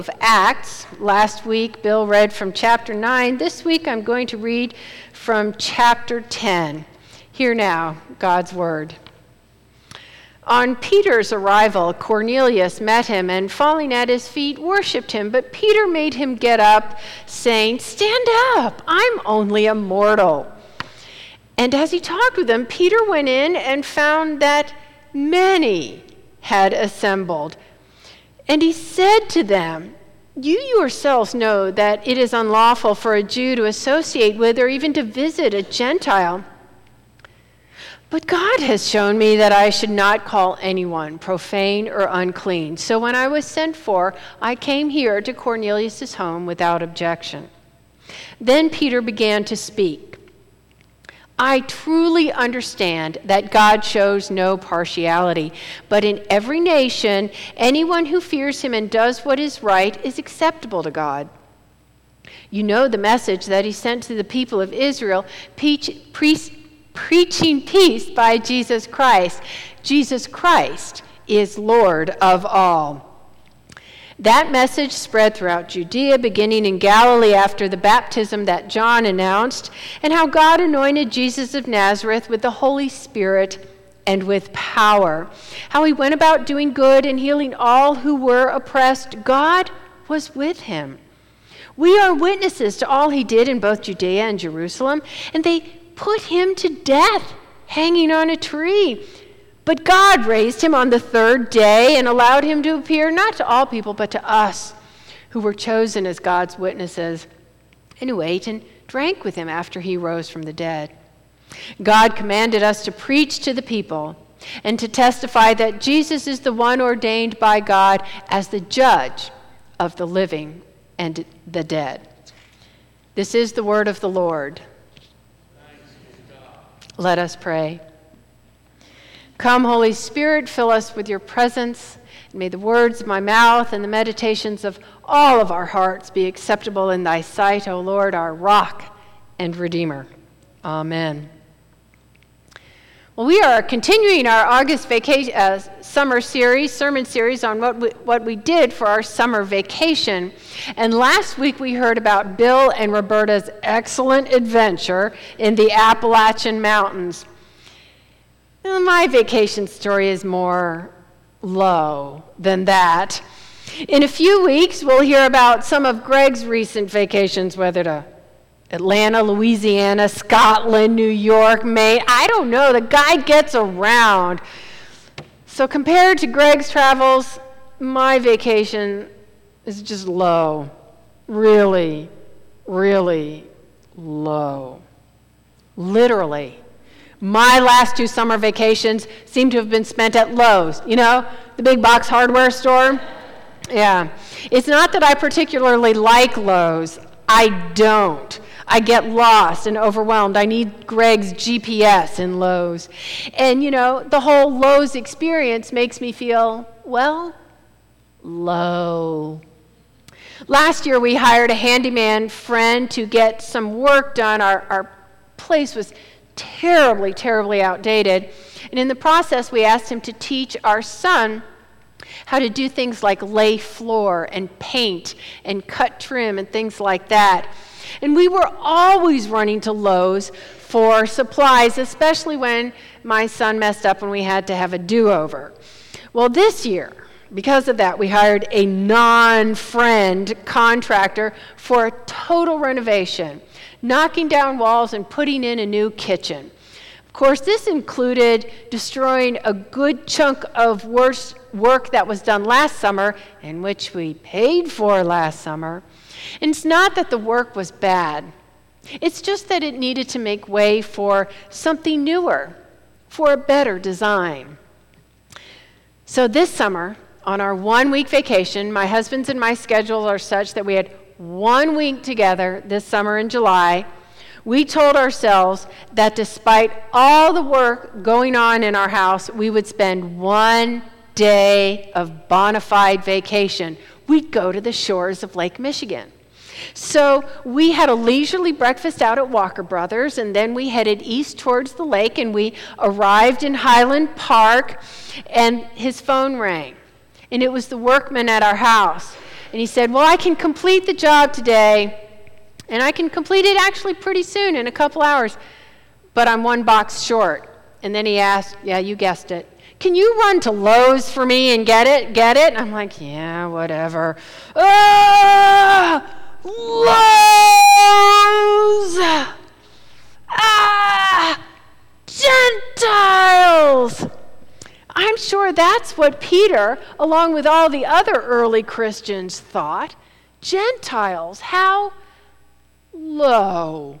of Acts. Last week, Bill read from chapter 9. This week, I'm going to read from chapter 10. Hear now God's word. On Peter's arrival, Cornelius met him and, falling at his feet, worshipped him. But Peter made him get up, saying, "Stand up, I'm only a mortal." And as he talked with them, Peter went in and found that many had assembled. And he said to them, "You yourselves know that it is unlawful for a Jew to associate with or even to visit a Gentile. But God has shown me that I should not call anyone profane or unclean. So when I was sent for, I came here to Cornelius' home without objection." Then Peter began to speak. "I truly understand that God shows no partiality, but in every nation, anyone who fears him and does what is right is acceptable to God. You know the message that he sent to the people of Israel, preaching peace by Jesus Christ. Jesus Christ is Lord of all. That message spread throughout Judea, beginning in Galilee after the baptism that John announced, and how God anointed Jesus of Nazareth with the Holy Spirit and with power. How he went about doing good and healing all who were oppressed. God was with him. We are witnesses to all he did in both Judea and Jerusalem, and they put him to death, hanging on a tree. But God raised him on the third day and allowed him to appear not to all people, but to us, who were chosen as God's witnesses, and who ate and drank with him after he rose from the dead. God commanded us to preach to the people and to testify that Jesus is the one ordained by God as the judge of the living and the dead." This is the word of the Lord. Let us pray. Come, Holy Spirit, fill us with your presence. And may the words of my mouth and the meditations of all of our hearts be acceptable in thy sight, O Lord, our rock and redeemer. Amen. Well, we are continuing our August sermon series on what we did for our summer vacation. And last week we heard about Bill and Roberta's excellent adventure in the Appalachian Mountains. My vacation story is more low than that. In a few weeks, we'll hear about some of Greg's recent vacations, whether to Atlanta, Louisiana, Scotland, New York, Maine. I don't know. The guy gets around. So compared to Greg's travels, my vacation is just low. Really, really low. Literally. My last 2 summer vacations seem to have been spent at Lowe's, the big box hardware store. Yeah. It's not that I particularly like Lowe's. I don't. I get lost and overwhelmed. I need Greg's GPS in Lowe's. And, the whole Lowe's experience makes me feel, low. Last year, we hired a handyman friend to get some work done. Our place was terribly, terribly outdated. And in the process, we asked him to teach our son how to do things like lay floor and paint and cut trim and things like that. And we were always running to Lowe's for supplies, especially when my son messed up and we had to have a do-over. Well, this year, because of that, we hired a non-friend contractor for a total renovation, knocking down walls and putting in a new kitchen. Of course, this included destroying a good chunk of work that was done last summer, and which we paid for last summer. And it's not that the work was bad. It's just that it needed to make way for something newer, for a better design. So this summer, on our 1-week vacation, my husband's and my schedules are such that we had 1 week together this summer in July. We told ourselves that despite all the work going on in our house, we would spend 1 day of bona fide vacation. We'd go to the shores of Lake Michigan. So we had a leisurely breakfast out at Walker Brothers, and then we headed east towards the lake, and we arrived in Highland Park, and his phone rang. And it was the workman at our house. And he said, well, I can complete the job today, and I can complete it actually pretty soon, in a couple hours, but I'm one box short. And then he asked, yeah, you guessed it, can you run to Lowe's for me and get it? And I'm like, yeah, whatever. Lowe's! Gentiles! I'm sure that's what Peter, along with all the other early Christians, thought. Gentiles, how low.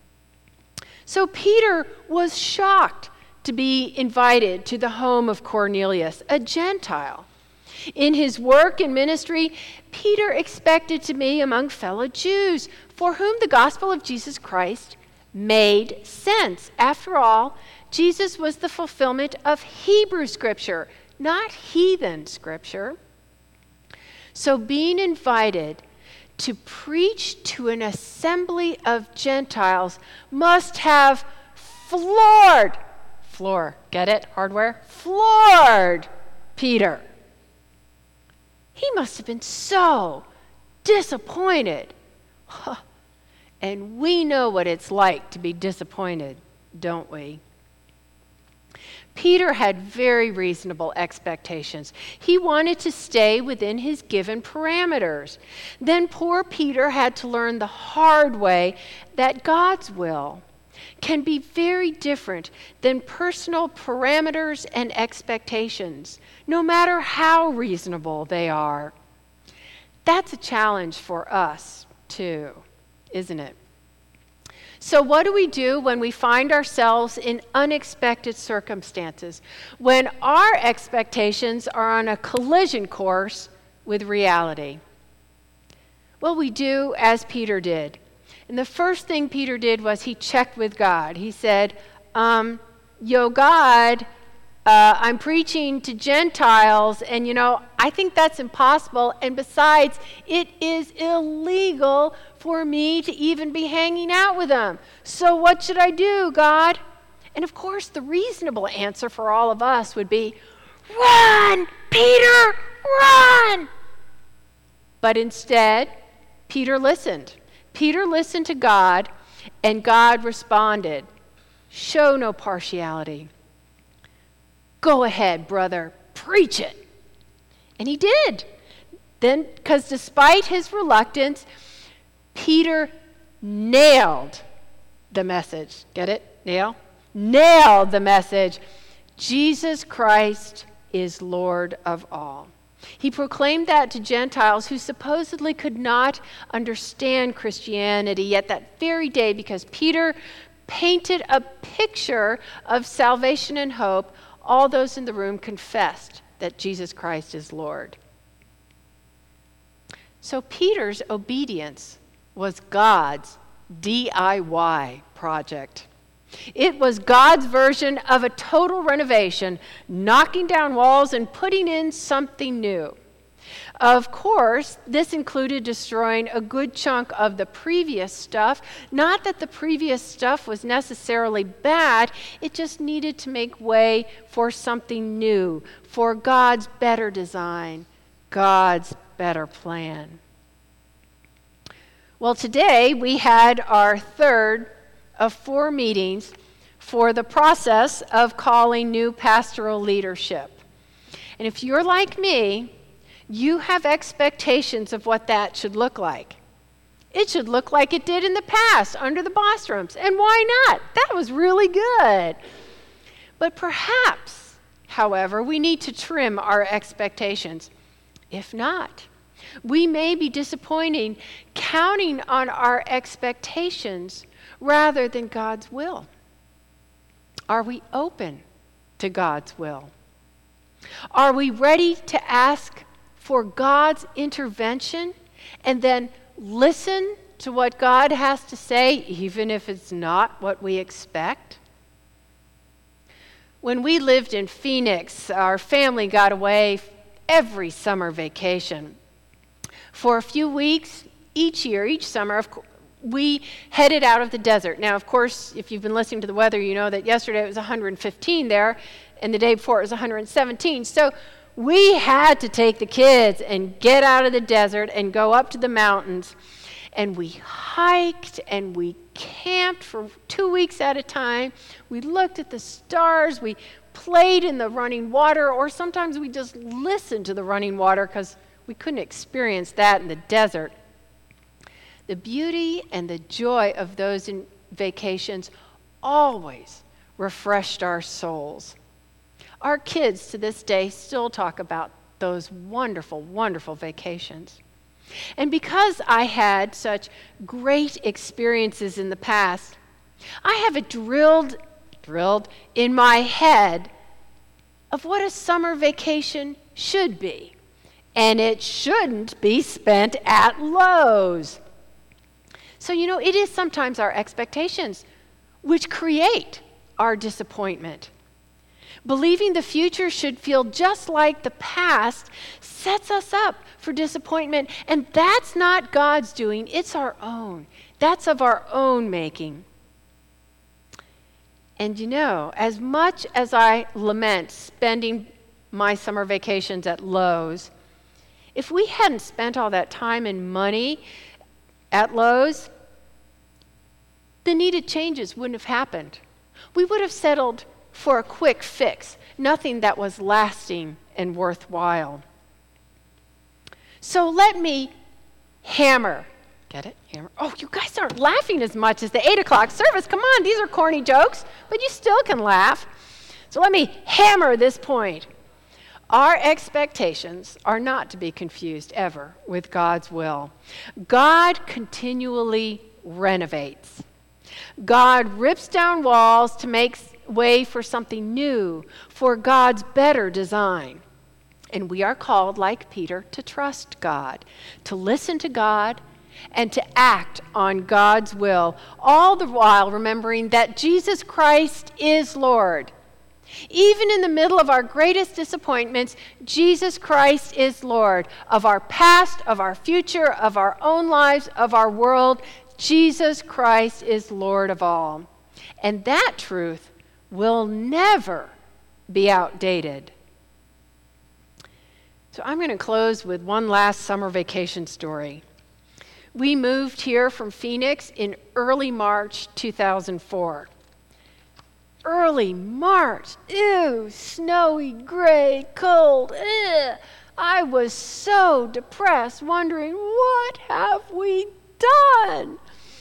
So Peter was shocked to be invited to the home of Cornelius, a Gentile. In his work and ministry, Peter expected to be among fellow Jews for whom the gospel of Jesus Christ made sense. After all, Jesus was the fulfillment of Hebrew scripture, not heathen scripture. So being invited to preach to an assembly of Gentiles must have floored, get it, hardware? Floored Peter. He must have been so disappointed. And we know what it's like to be disappointed, don't we? Peter had very reasonable expectations. He wanted to stay within his given parameters. Then poor Peter had to learn the hard way that God's will can be very different than personal parameters and expectations, no matter how reasonable they are. That's a challenge for us, too, isn't it? So what do we do when we find ourselves in unexpected circumstances, when our expectations are on a collision course with reality? Well, we do as Peter did. And the first thing Peter did was he checked with God. He said, yo, God, I'm preaching to Gentiles, and I think that's impossible. And besides, it is illegal for me to even be hanging out with them. So what should I do, God? And of course, the reasonable answer for all of us would be, run, Peter, run! But instead, Peter listened. Peter listened to God, and God responded, show no partiality. Go ahead, brother, preach it. And he did. Then, because despite his reluctance, Peter nailed the message. Get it? Nailed the message. Jesus Christ is Lord of all. He proclaimed that to Gentiles who supposedly could not understand Christianity yet that very day, because Peter painted a picture of salvation and hope. All those in the room confessed that Jesus Christ is Lord. So Peter's obedience was God's DIY project. It was God's version of a total renovation, knocking down walls and putting in something new. Of course, this included destroying a good chunk of the previous stuff. Not that the previous stuff was necessarily bad, it just needed to make way for something new, for God's better design, God's better plan. Well, today we had our third of 4 meetings for the process of calling new pastoral leadership. And if you're like me, you have expectations of what that should look like. It should look like it did in the past under the Bostrums. And why not? That was really good. But perhaps, however, we need to trim our expectations. If not, we may be disappointing, counting on our expectations rather than God's will. Are we open to God's will? Are we ready to ask for God's intervention and then listen to what God has to say, even if it's not what we expect? When we lived in Phoenix, our family got away every summer vacation. For a few weeks each year, each summer, we headed out of the desert. Now, of course, if you've been listening to the weather, you know that yesterday it was 115 there, and the day before it was 117. So we had to take the kids and get out of the desert and go up to the mountains. And we hiked and we camped for 2 weeks at a time. We looked at the stars. We played in the running water, or sometimes we just listened to the running water because we couldn't experience that in the desert. The beauty and the joy of those vacations always refreshed our souls. Our kids to this day still talk about those wonderful, wonderful vacations. And because I had such great experiences in the past, I have it drilled in my head of what a summer vacation should be. And it shouldn't be spent at Lowe's. So, it is sometimes our expectations which create our disappointment. Believing the future should feel just like the past sets us up for disappointment, and that's not God's doing, it's our own. That's of our own making. And as much as I lament spending my summer vacations at Lowe's, if we hadn't spent all that time and money at Lowe's, the needed changes wouldn't have happened. We would have settled for a quick fix, nothing that was lasting and worthwhile. So let me hammer. Get it? Hammer. Oh, you guys aren't laughing as much as the 8 o'clock service. Come on, these are corny jokes, but you still can laugh. So let me hammer this point. Our expectations are not to be confused ever with God's will. God continually renovates. God rips down walls to make way for something new, for God's better design. And we are called, like Peter, to trust God, to listen to God, and to act on God's will, all the while remembering that Jesus Christ is Lord. Even in the middle of our greatest disappointments, Jesus Christ is Lord of our past, of our future, of our own lives, of our world. Jesus Christ is Lord of all. And that truth will never be outdated. So I'm going to close with one last summer vacation story. We moved here from Phoenix in early March 2004. Early March. Ew, snowy, gray, cold. Ew. I was so depressed, wondering, what have we done?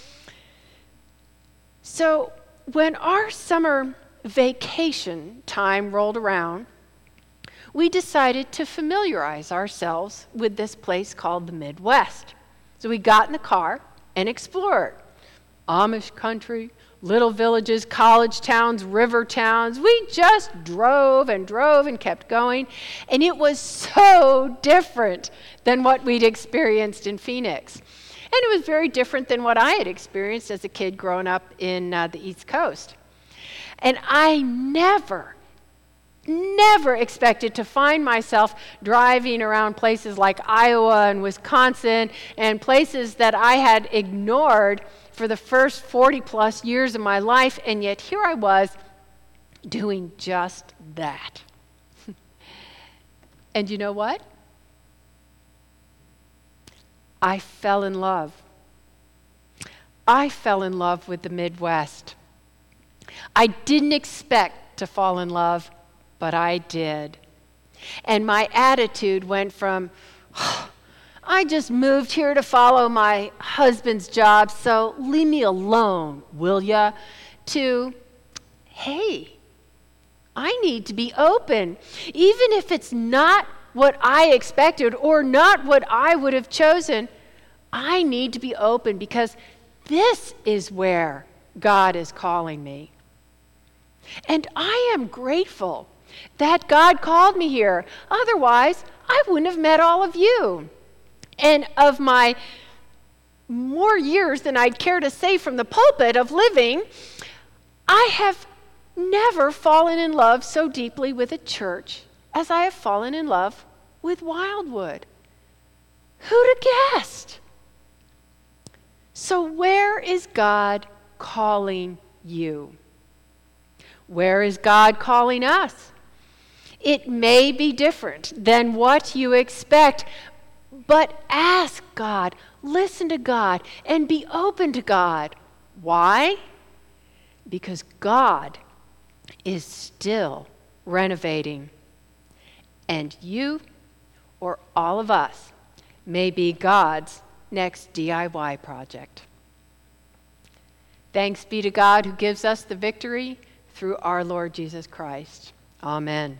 So when our summer vacation time rolled around, we decided to familiarize ourselves with this place called the Midwest. So we got in the car and explored. Amish country, little villages, college towns, river towns. We just drove and kept going. And it was so different than what we'd experienced in Phoenix. And it was very different than what I had experienced as a kid growing up in the East Coast. And I never expected to find myself driving around places like Iowa and Wisconsin and places that I had ignored for the first 40 plus years of my life, and yet here I was doing just that. And you know what? I fell in love. I fell in love with the Midwest. I didn't expect to fall in love, but I did. And my attitude went from, I just moved here to follow my husband's job, so leave me alone, will ya? To, hey, I need to be open. Even if it's not what I expected or not what I would have chosen, I need to be open because this is where God is calling me. And I am grateful that God called me here. Otherwise, I wouldn't have met all of you. And of my more years than I'd care to say from the pulpit of living, I have never fallen in love so deeply with a church as I have fallen in love with Wildwood. Who'd have guessed? So where is God calling you? Where is God calling us? It may be different than what you expect, but ask God, listen to God, and be open to God. Why? Because God is still renovating, and you, or all of us, may be God's next DIY project. Thanks be to God who gives us the victory through our Lord Jesus Christ. Amen.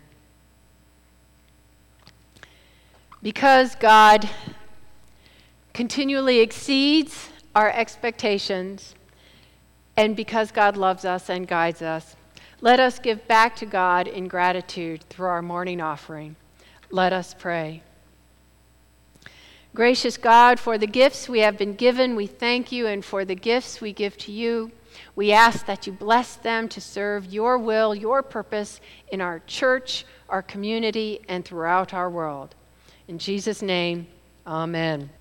Because God continually exceeds our expectations, and because God loves us and guides us, let us give back to God in gratitude through our morning offering. Let us pray. Gracious God, for the gifts we have been given, we thank you, and for the gifts we give to you, we ask that you bless them to serve your will, your purpose in our church, our community, and throughout our world. In Jesus' name, amen.